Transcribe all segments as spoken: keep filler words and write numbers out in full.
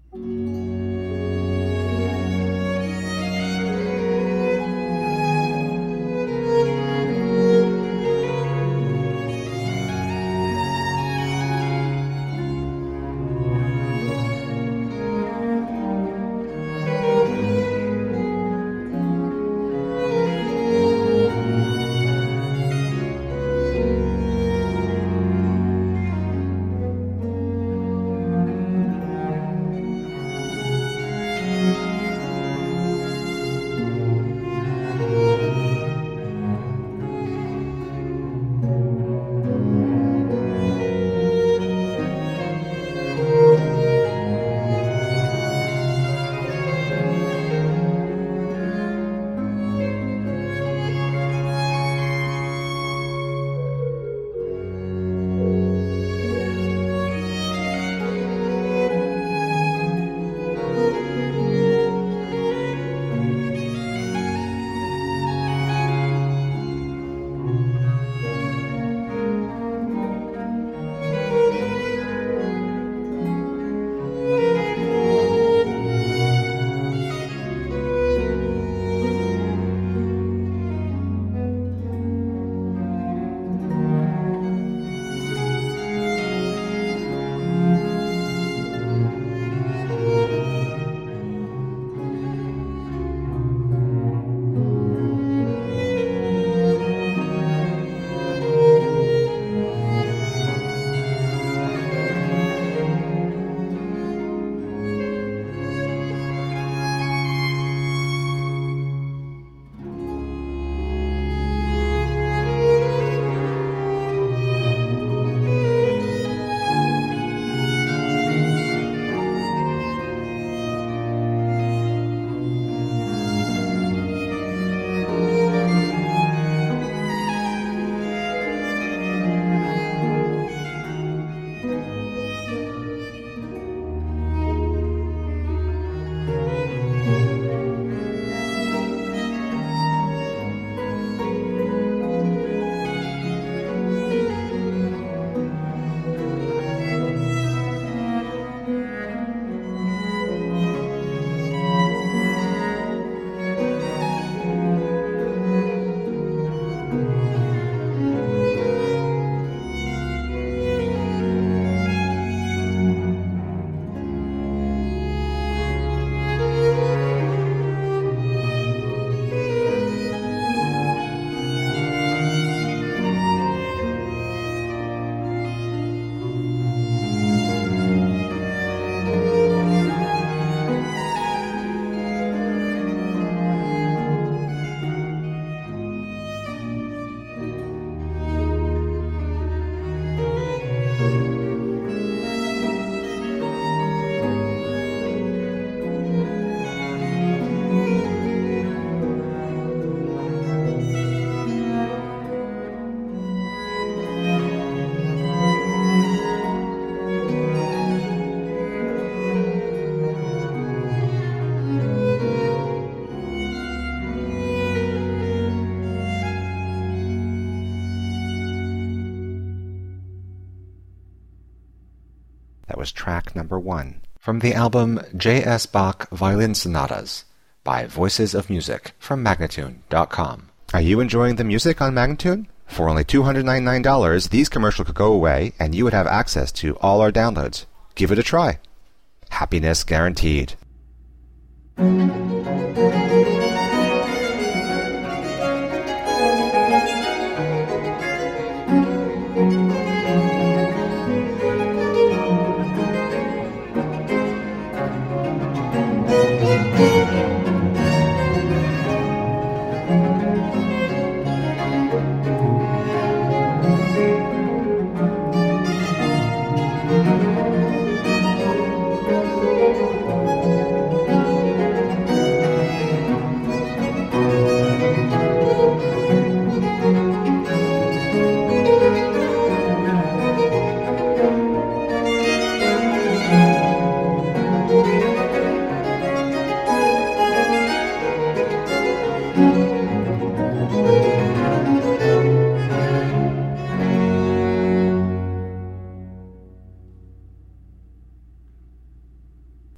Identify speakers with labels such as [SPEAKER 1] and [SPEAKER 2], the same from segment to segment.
[SPEAKER 1] That was track number one from the album J S. Bach Violin Sonatas by Voices of Music from Magnatune dot com. Are you enjoying the music on Magnatune? For only two hundred ninety-nine dollars, these commercials could go away and you would have access to all our downloads. Give it a try. Happiness guaranteed.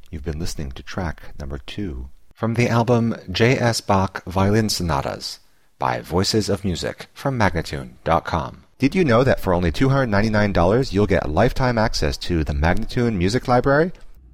[SPEAKER 1] You've been listening to track number two from the album J S. Bach Violin Sonatas by Voices of Music from Magnatune dot com. Did you know that for only two hundred ninety-nine dollars you'll get lifetime access to the Magnatune Music Library?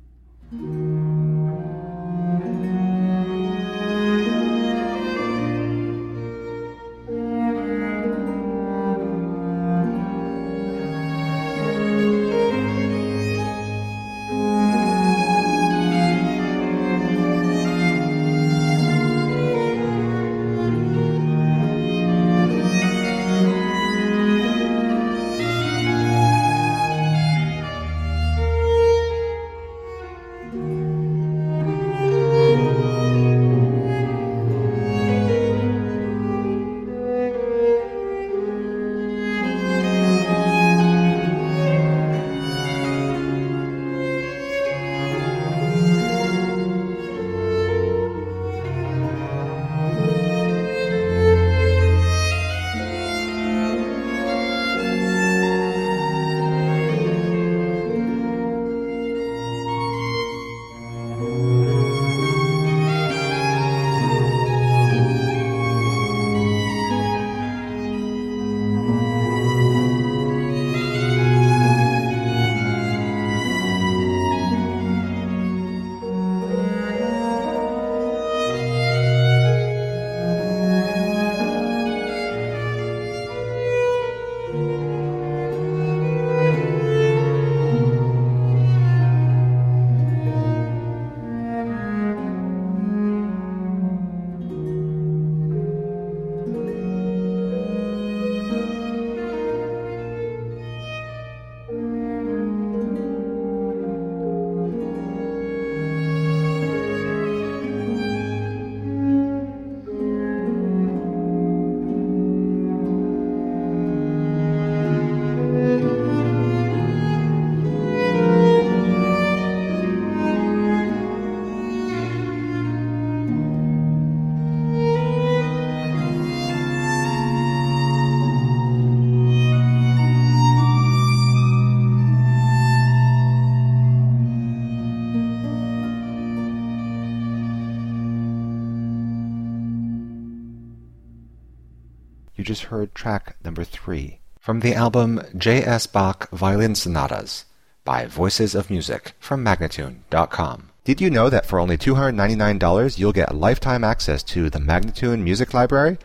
[SPEAKER 1] You just heard track number three from the album J S. Bach Violin Sonatas by Voices of Music from Magnatune dot com. Did you know that for only two hundred ninety-nine dollars you'll get lifetime access to the Magnatune Music Library?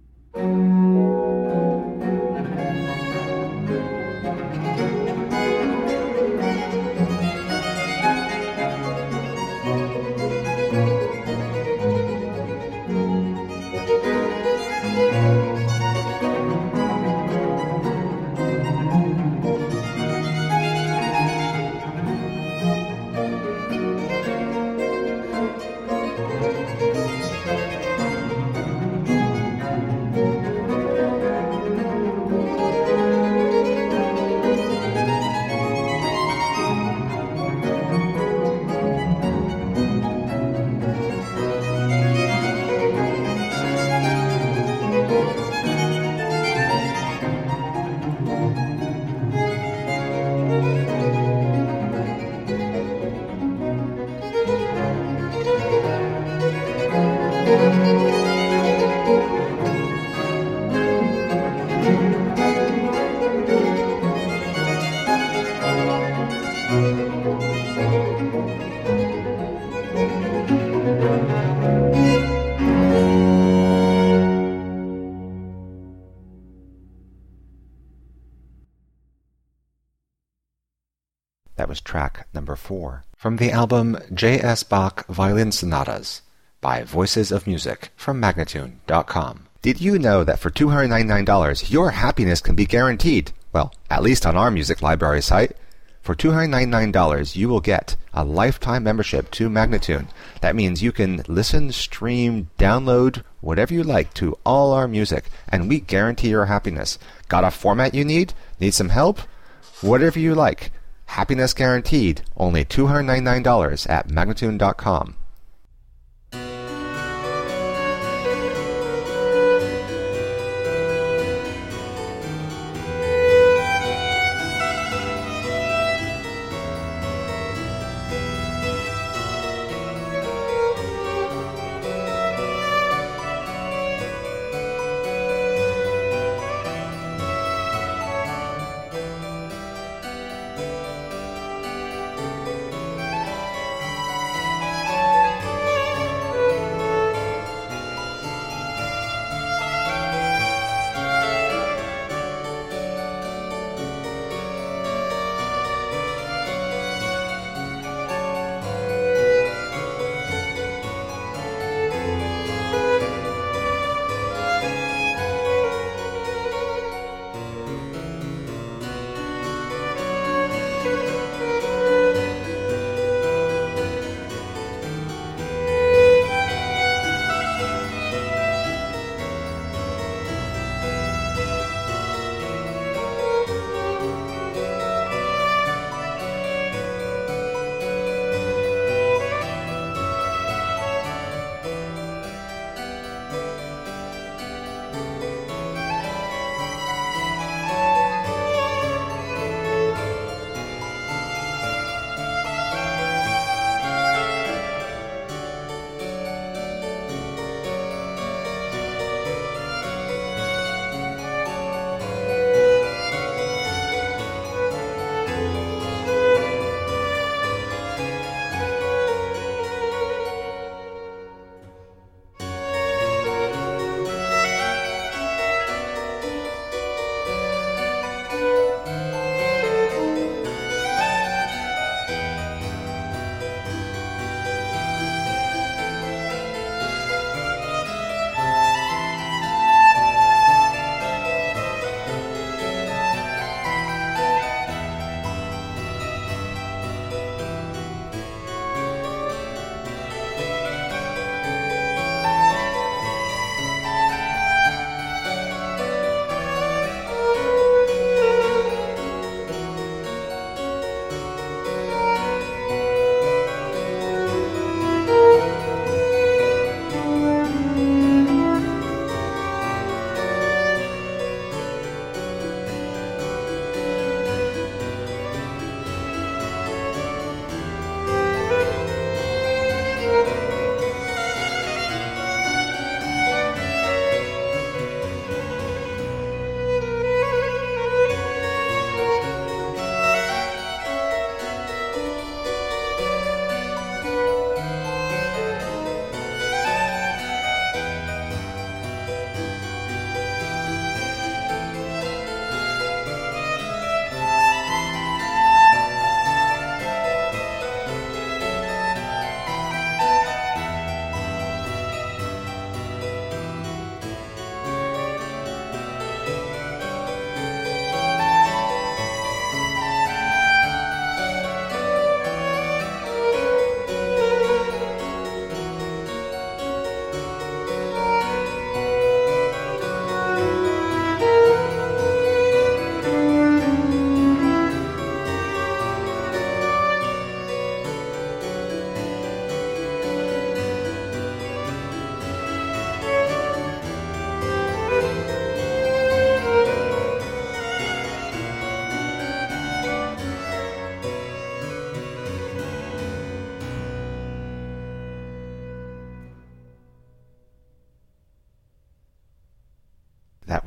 [SPEAKER 1] That was track number four from the album J S. Bach Violin Sonatas by Voices of Music from Magnatune dot com. Did you know that for two hundred ninety-nine dollars your happiness can be guaranteed? Well, at least on our music library site. For two hundred ninety-nine dollars you will get a lifetime membership to Magnatune. That means you can listen, stream, download, whatever you like to all our music, and we guarantee your happiness. Got a format you need? Need some help? Whatever you like. Happiness guaranteed, only two hundred ninety-nine dollars at Magnatune dot com.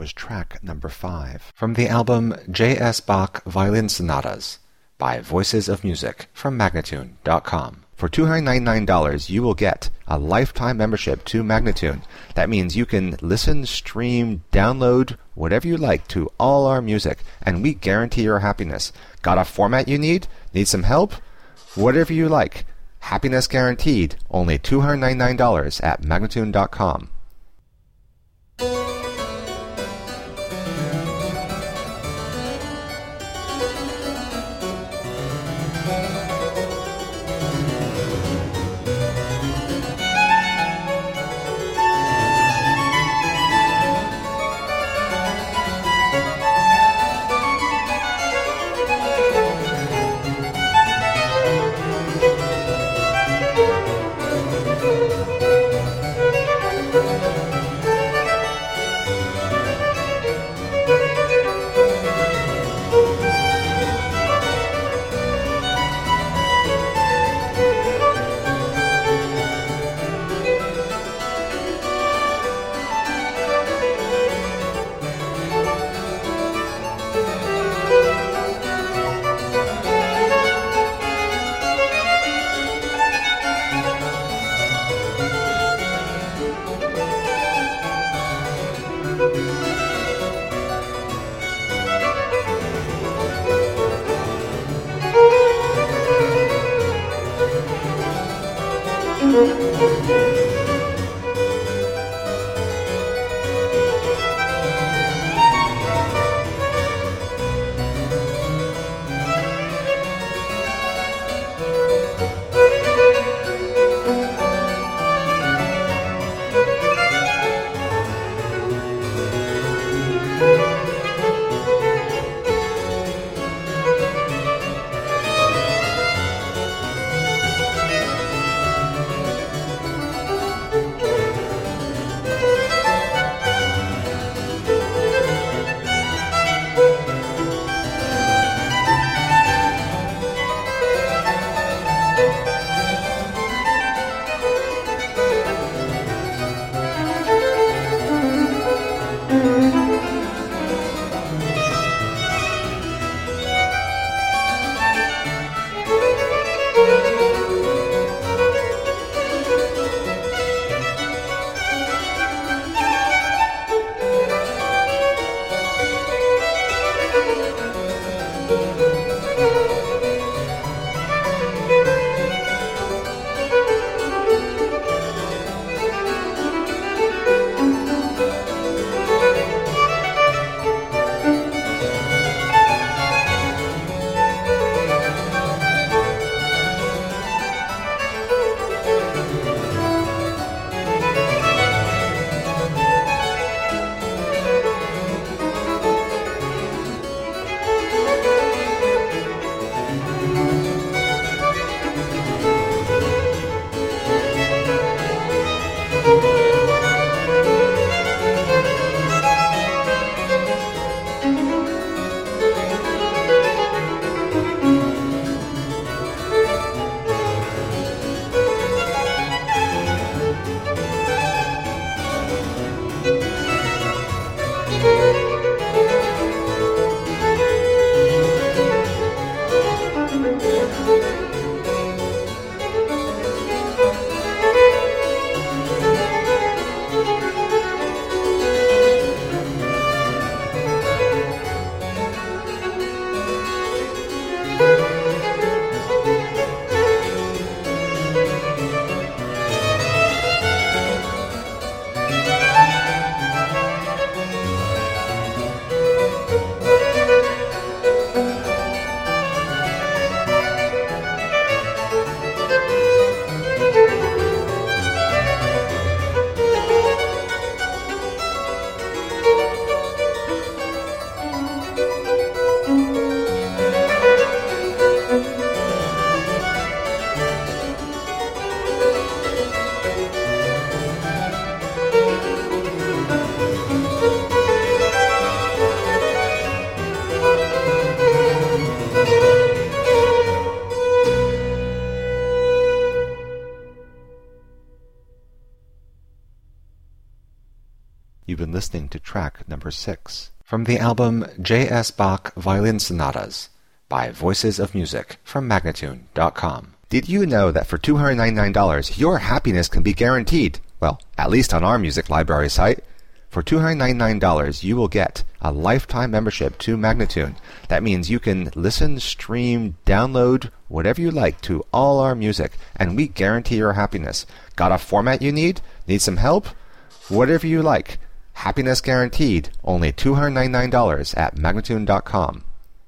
[SPEAKER 1] was track number five from the album J S. Bach Violin Sonatas by Voices of Music from Magnatune dot com. For two hundred ninety-nine dollars, you will get a lifetime membership to Magnatune. That means you can listen, stream, download, whatever you like to all our music, and we guarantee your happiness. Got a format you need? Need some help? Whatever you like. Happiness guaranteed. Only two hundred ninety-nine dollars at Magnatune dot com. You've been listening to track number six from the album J S. Bach Violin Sonatas by Voices of Music from Magnatune dot com. Did you know that for two hundred ninety-nine dollars your happiness can be guaranteed? Well, at least on our music library site. For two hundred ninety-nine dollars you will get a lifetime membership to Magnatune. That means you can listen, stream, download, whatever you like to all our music, and we guarantee your happiness. Got a format you need? Need some help? Whatever you like. Happiness guaranteed. Only two hundred ninety-nine dollars at Magnatune dot com.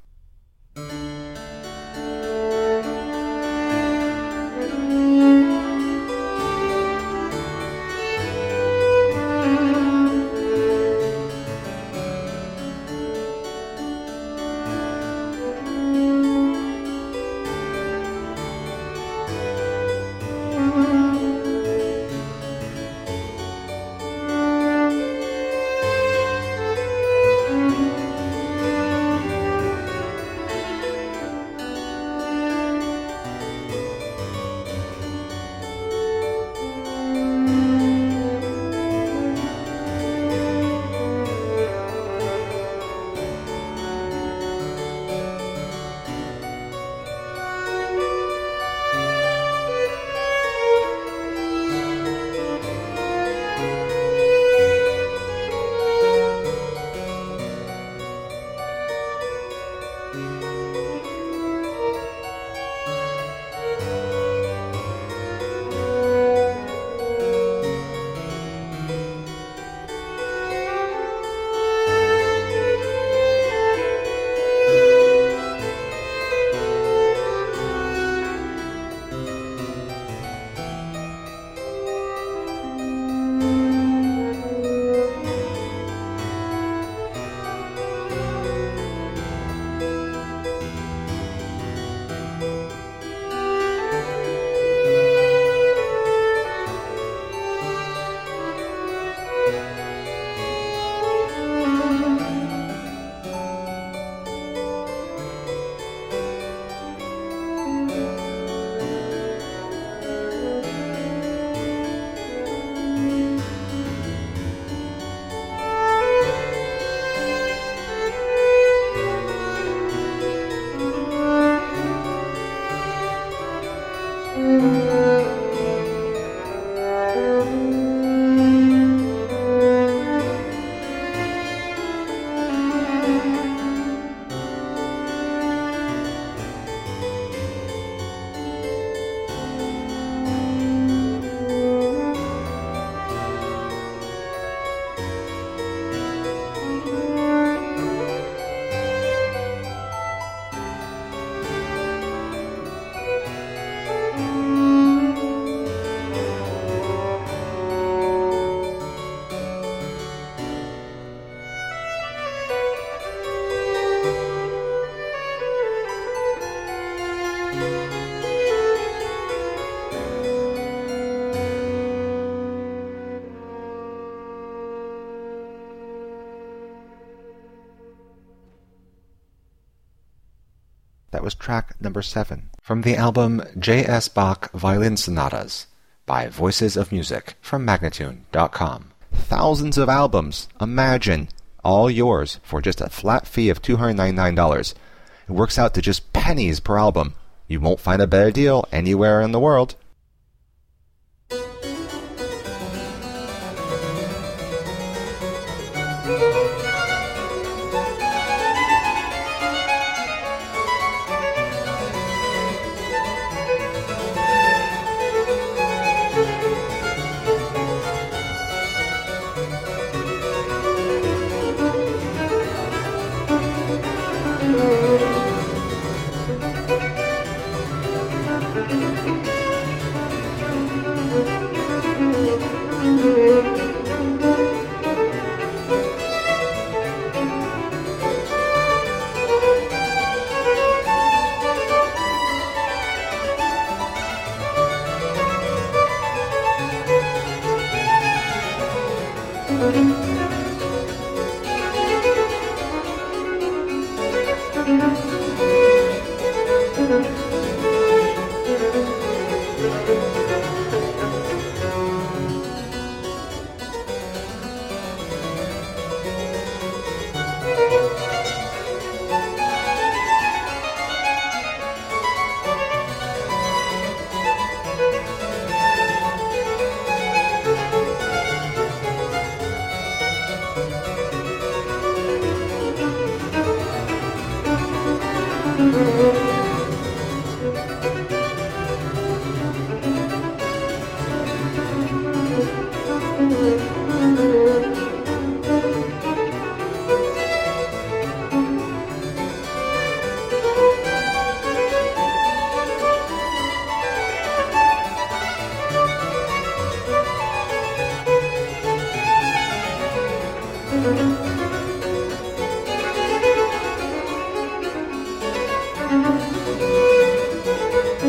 [SPEAKER 1] That was track number seven from the album J S. Bach Violin Sonatas by Voices of Music from Magnatune dot com. Thousands of albums, imagine, all yours for just a flat fee of two hundred ninety-nine dollars. It works out to just pennies per album. You won't find a better deal anywhere in the world.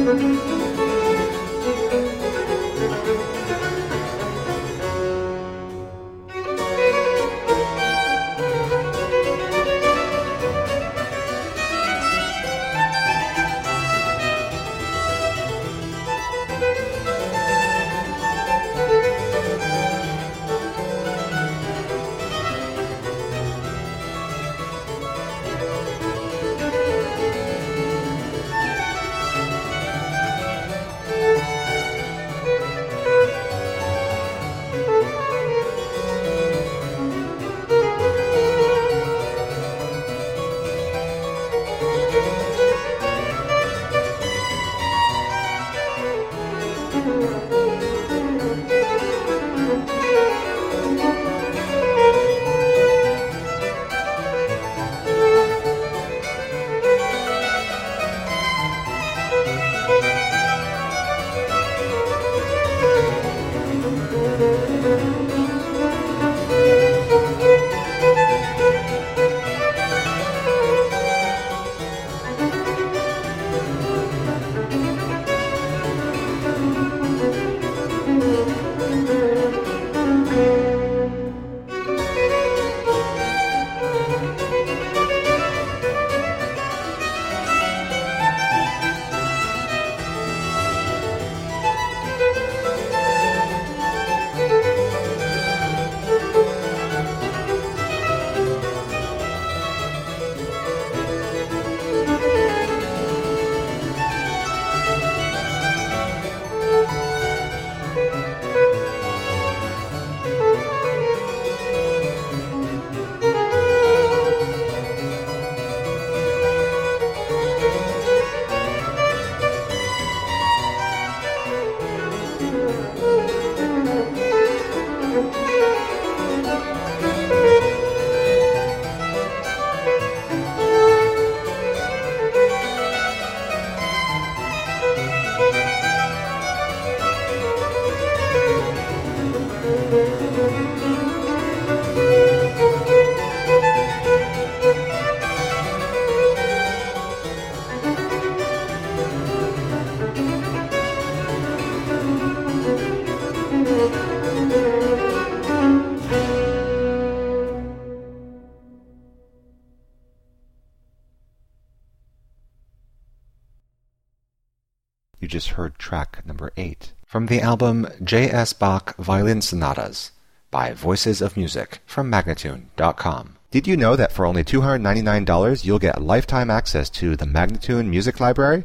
[SPEAKER 1] You just heard track number eight from the album J S. Bach Violin Sonatas by Voices of Music from Magnatune dot com. Did you know that for only two hundred ninety-nine dollars you'll get lifetime access to the Magnatune Music Library?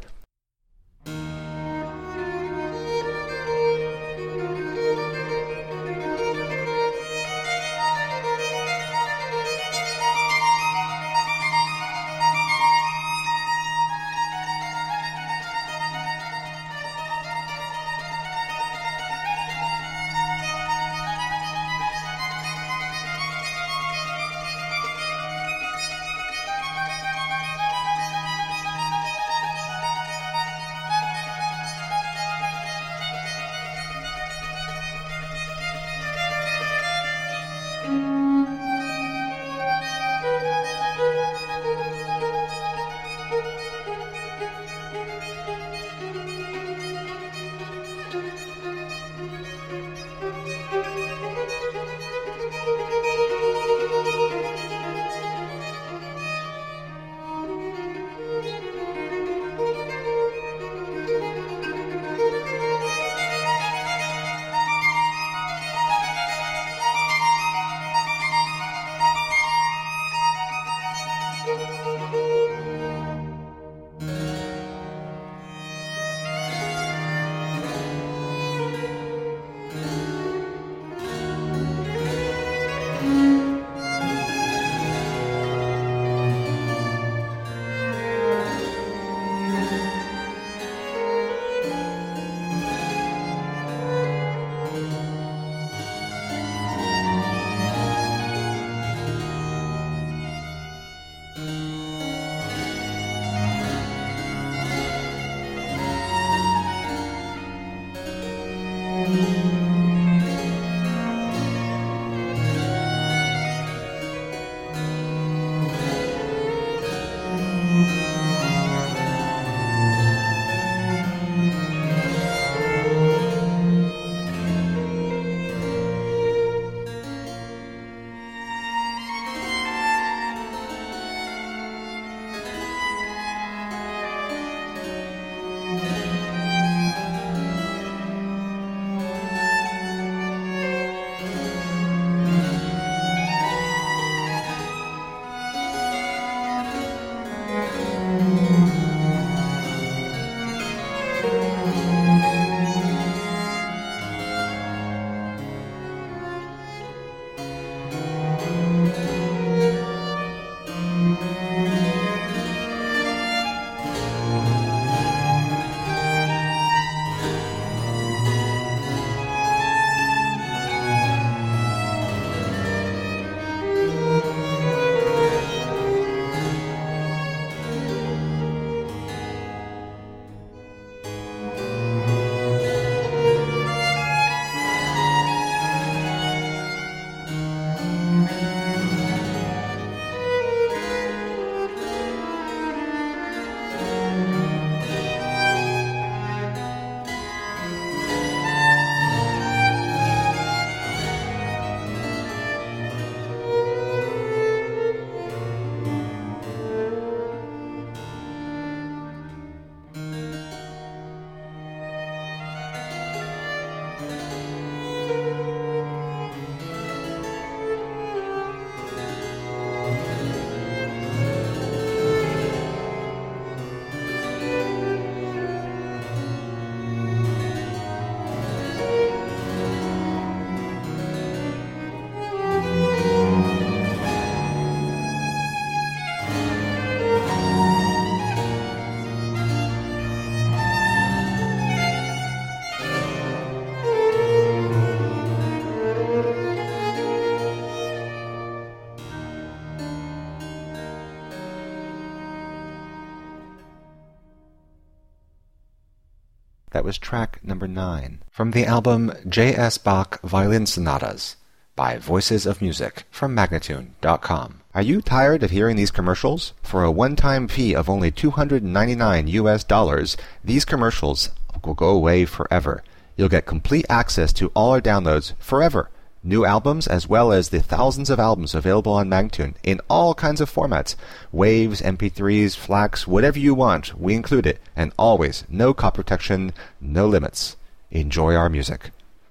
[SPEAKER 1] That was track number nine from the album J S. Bach Violin Sonatas by Voices of Music from Magnatune dot com. Are you tired of hearing these commercials? For a one-time fee of only two hundred ninety-nine U S dollars, these commercials will go away forever. You'll get complete access to all our downloads forever. New albums as well as the thousands of albums available on Magnatune in all kinds of formats. Waves, M P threes, FLACs, whatever you want, we include it. And always, no copy protection, no limits. Enjoy our music.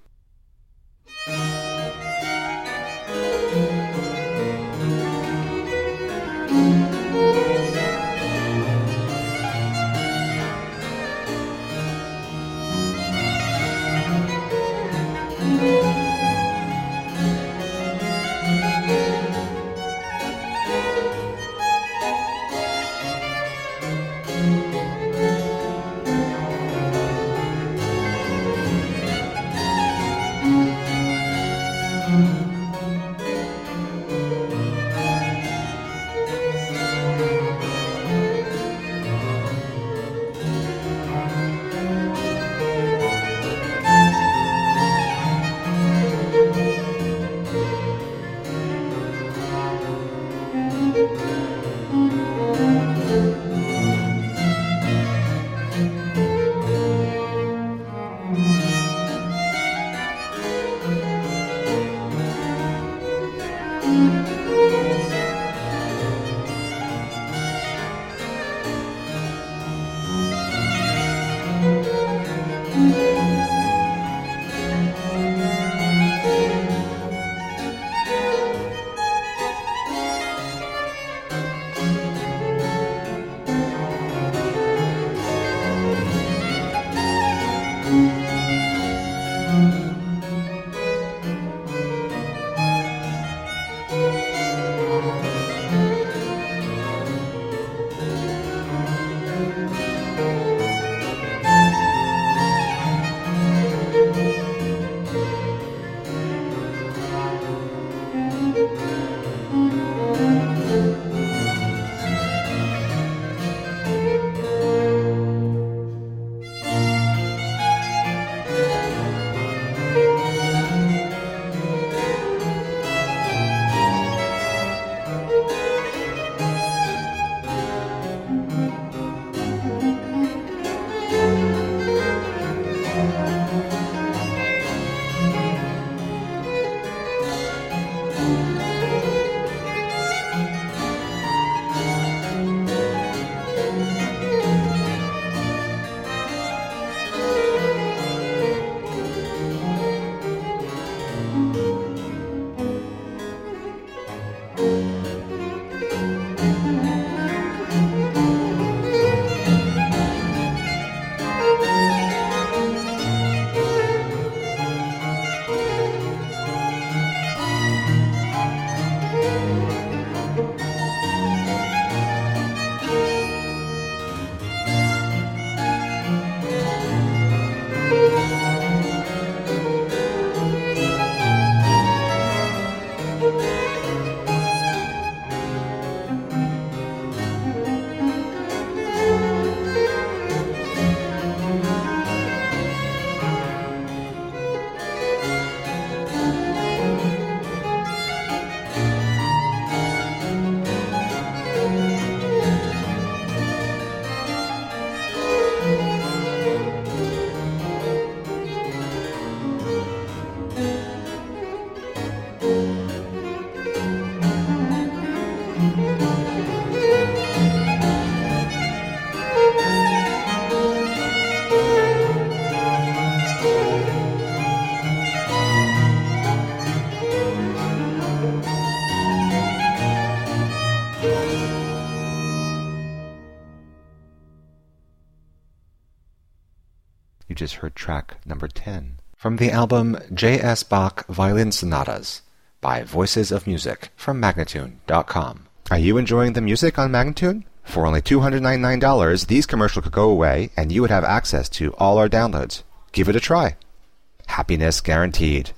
[SPEAKER 1] You just heard track number ten from the album J S. Bach Violin Sonatas by Voices of Music from Magnatune dot com. Are you enjoying the music on Magnatune? For only two hundred ninety-nine dollars, these commercials could go away and you would have access to all our downloads. Give it a try. Happiness guaranteed.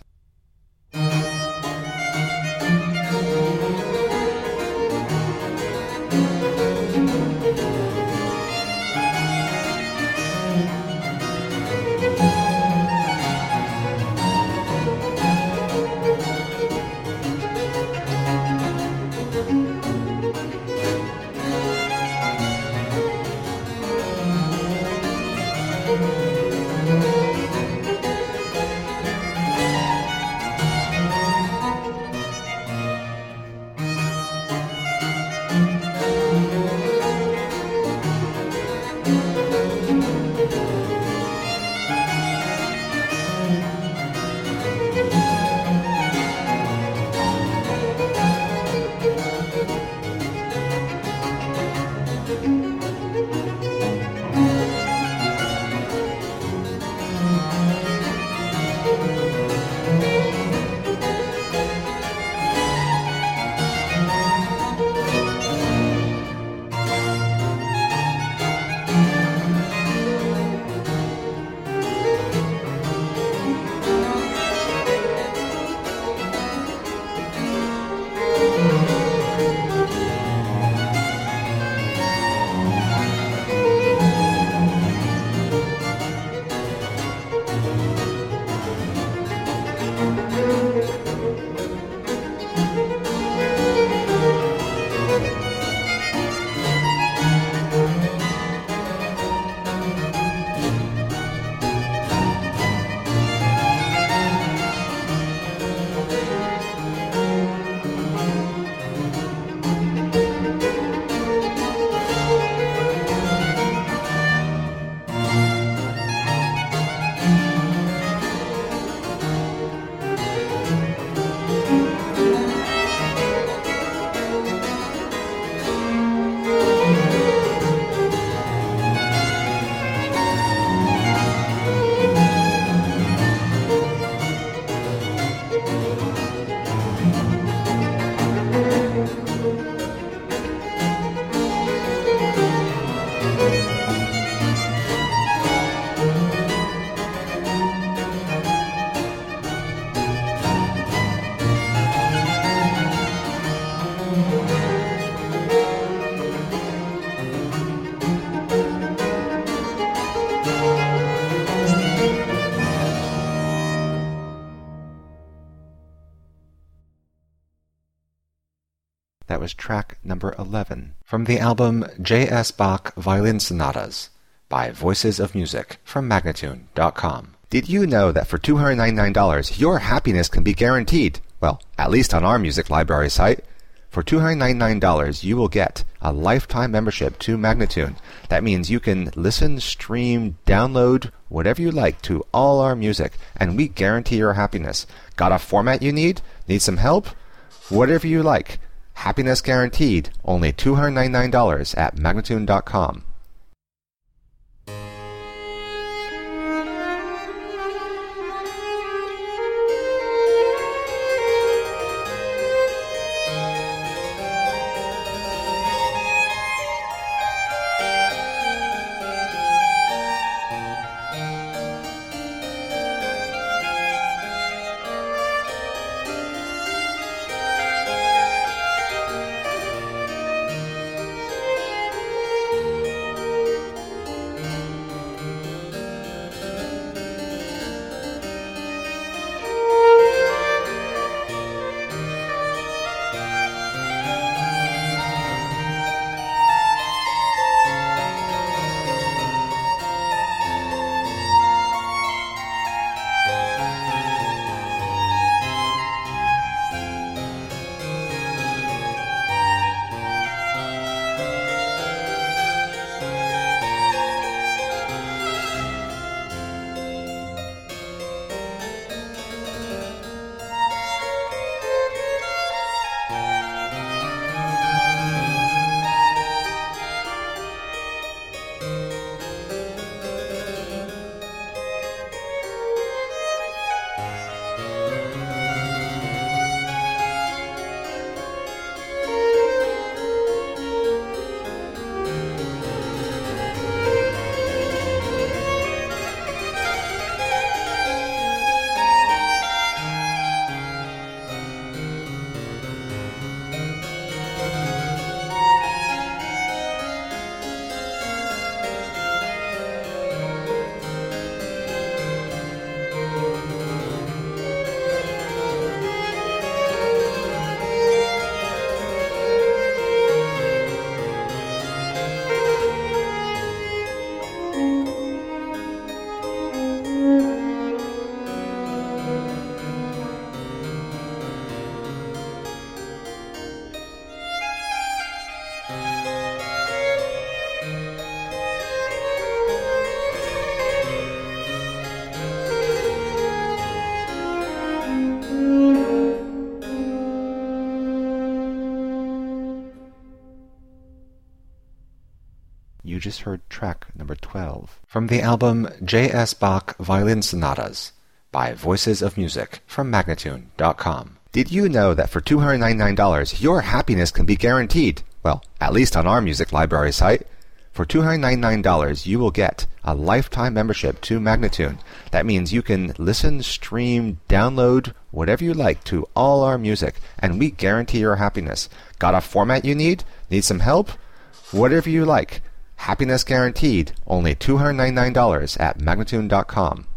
[SPEAKER 1] was track number eleven from the album J S. Bach Violin Sonatas by Voices of Music from Magnatune dot com. Did you know that for two hundred ninety-nine dollars your happiness can be guaranteed? Well, at least on our music library site. For two hundred ninety-nine dollars you will get a lifetime membership to Magnatune. That means you can listen, stream, download, whatever you like to all our music, and we guarantee your happiness. Got a format you need? Need some help? Whatever you like. Happiness guaranteed. Only two hundred ninety-nine dollars at Magnatune dot com. You just heard track number twelve from the album J S. Bach Violin Sonatas by Voices of Music from Magnatune dot com. Did you know that for two hundred ninety-nine dollars your happiness can be guaranteed? Well, at least on our music library site. For two hundred ninety-nine dollars you will get a lifetime membership to Magnatune. That means you can listen, stream, download, whatever you like to all our music, and we guarantee your happiness. Got a format you need? Need some help? Whatever you like. Happiness guaranteed. Only two hundred ninety-nine dollars at Magnatune dot com.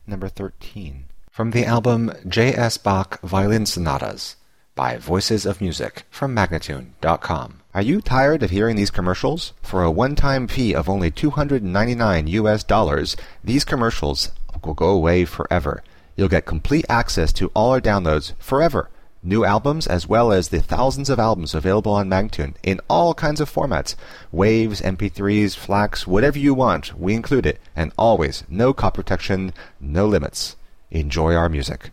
[SPEAKER 1] number thirteen. From the album J S. Bach Violin Sonatas by Voices of Music from Magnatune dot com. Are you tired of hearing these commercials? For a one-time fee of only two hundred ninety-nine U S dollars, these commercials will go away forever. You'll get complete access to all our downloads forever. New albums as well as the thousands of albums available on Magnatune in all kinds of formats. Waves, M P threes, FLACs, whatever you want, we include it. And always, no copy protection, no limits. Enjoy our music.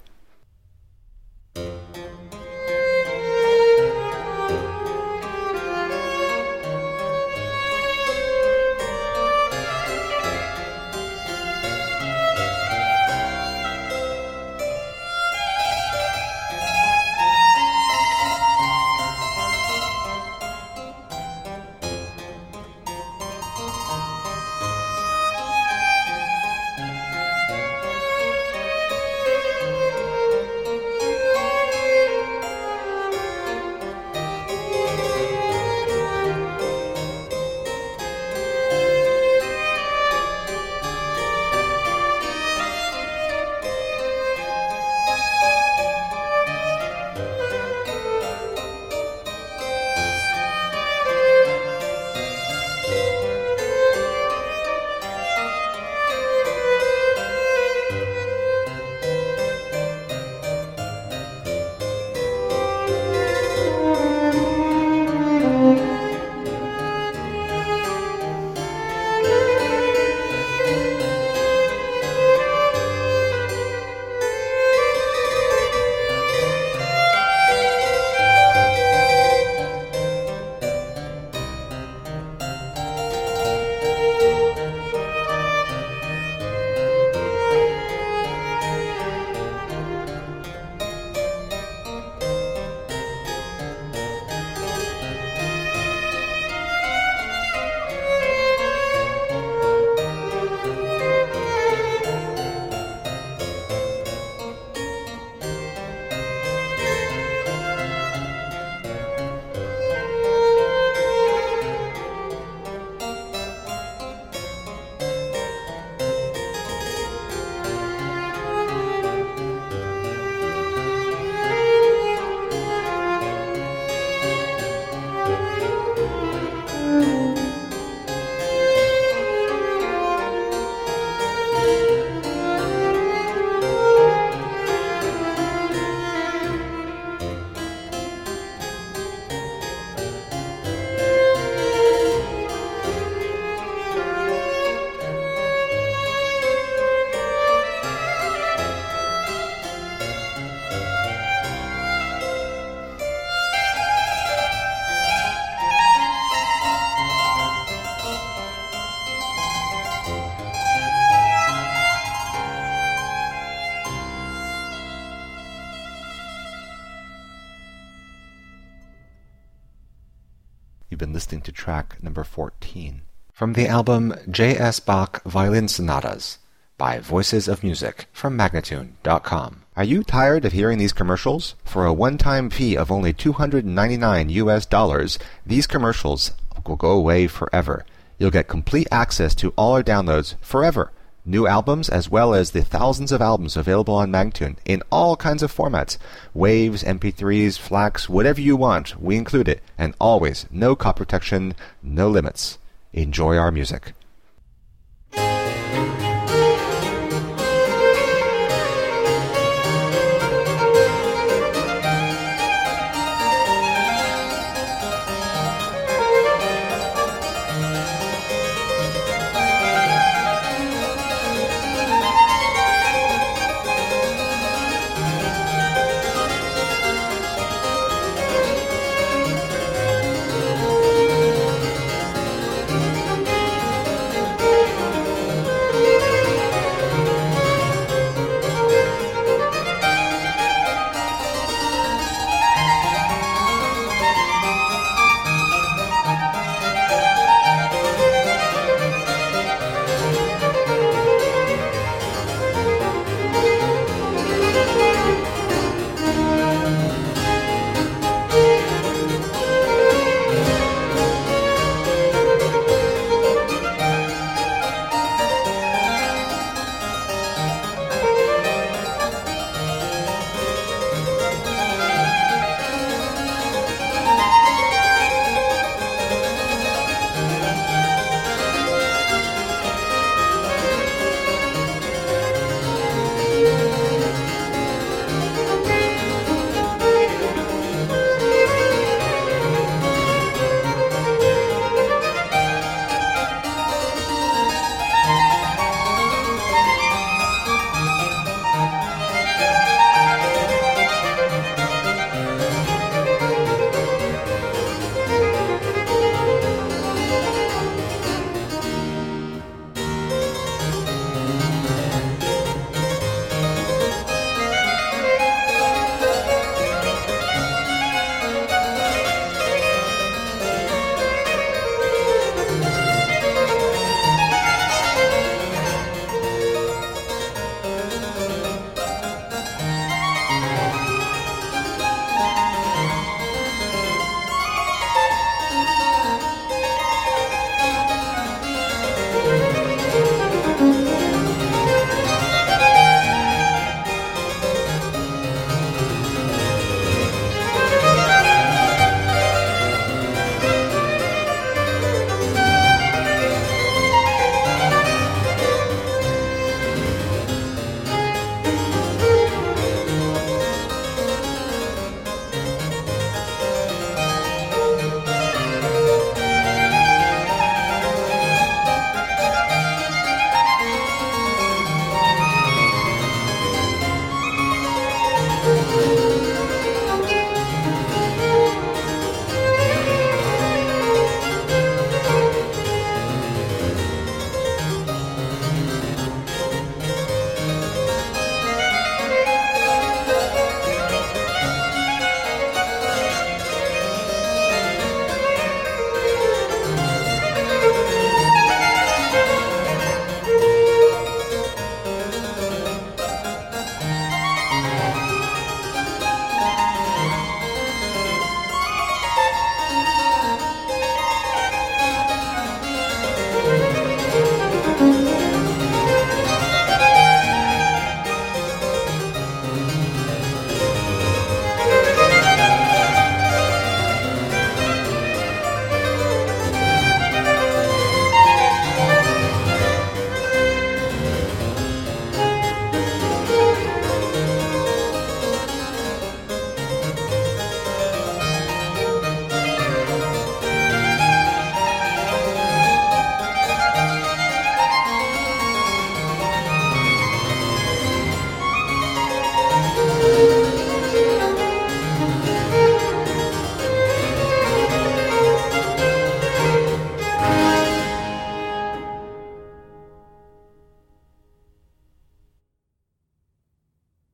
[SPEAKER 1] You've been listening to track number fourteen. From the album J S. Bach Violin Sonatas by Voices of Music from Magnatune dot com. Are you tired of hearing these commercials? For a one-time fee of only two hundred ninety-nine U S dollars, these commercials will go away forever. You'll get complete access to all our downloads forever. New albums as well as the thousands of albums available on Magnatune in all kinds of formats. Waves, M P threes, FLACs, whatever you want, we include it. And always, no copy protection, no limits. Enjoy our music.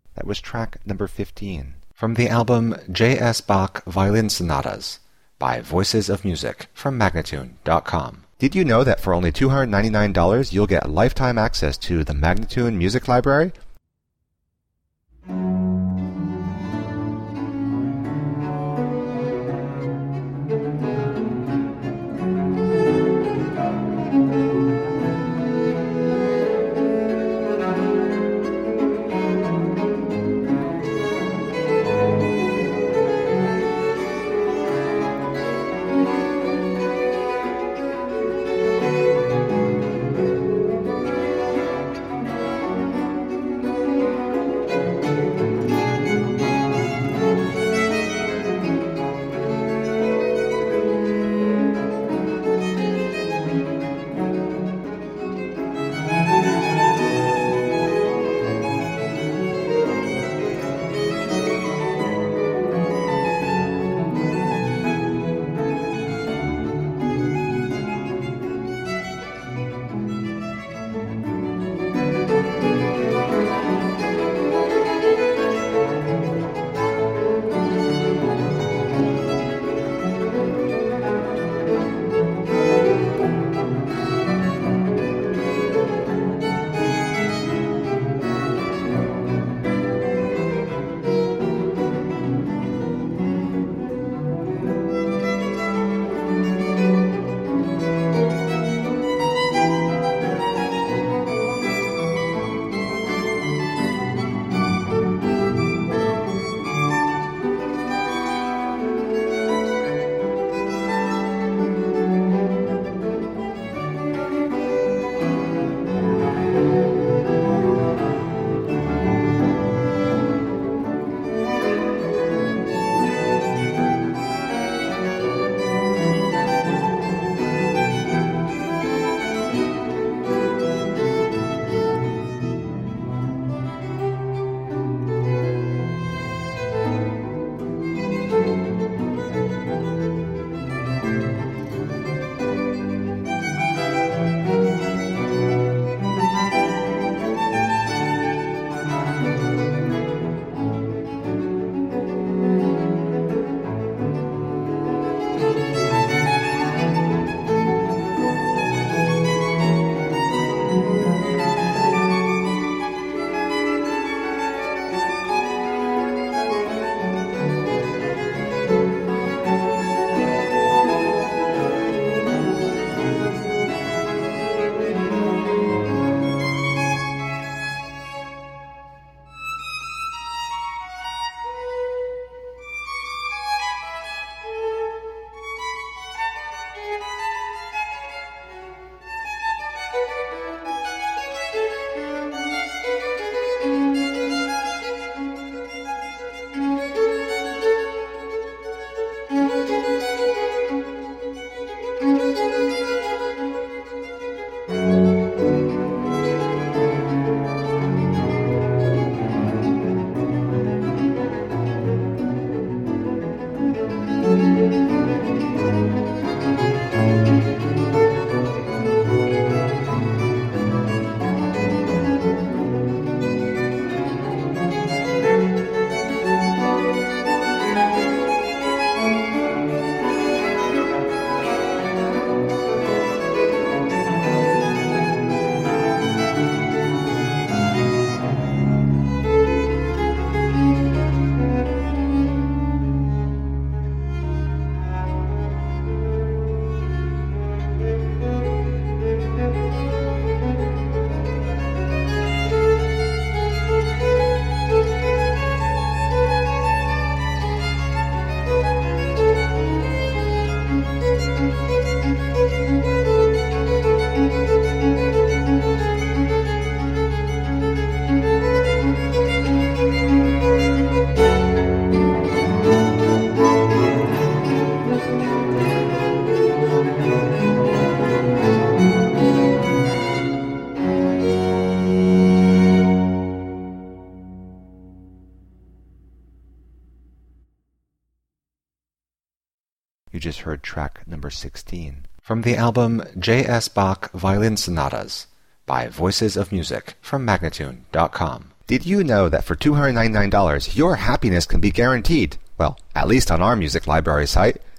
[SPEAKER 1] That was track number fifteen. From the album J S. Bach Violin Sonatas by Voices of Music from Magnatune dot com. Did you know that for only two hundred ninety-nine dollars you'll get lifetime access to the Magnatune Music Library? You just heard track number sixteen. From the album J S. Bach Violin Sonatas by Voices of Music from Magnatune dot com. Did you know that for two hundred ninety-nine dollars your happiness can be guaranteed? Well, at least on our music library site.